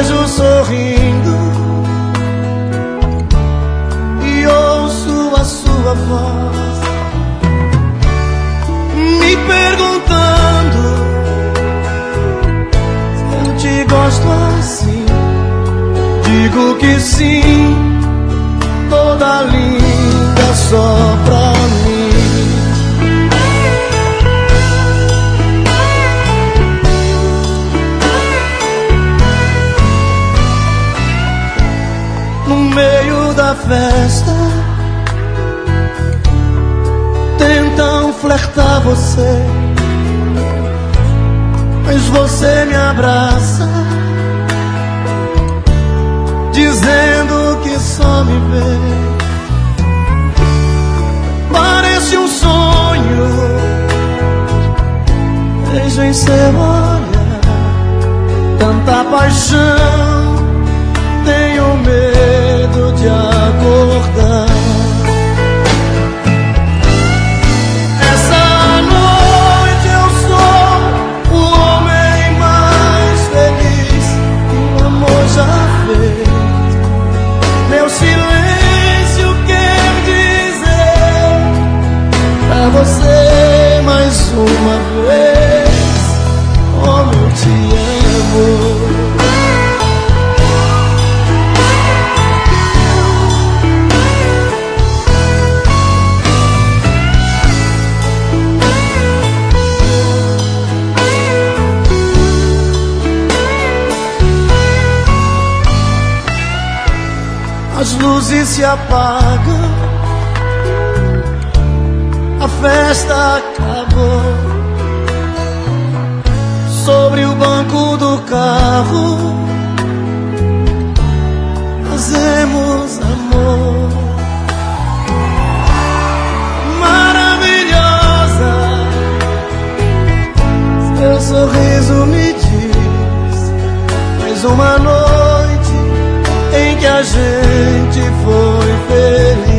vejo sorrindo e ouço a sua voz me perguntando se eu te gosto assim. Digo que sim, toda linda só pra mim. No meio da festa tentam flertar você, mas você me abraça dizendo que só me vê. Parece um sonho, vejo em seu olhar tanta paixão, tenho medo de acordar. Essa noite eu sou o homem mais feliz que o amor já fez. Meu silêncio quer dizer pra você mais uma vez como eu te amo. As luzes se apagam, a festa acabou. Sobre o banco do carro fazemos amor. Maravilhosa, seu sorriso me diz mais uma noite em que a gente foi feliz.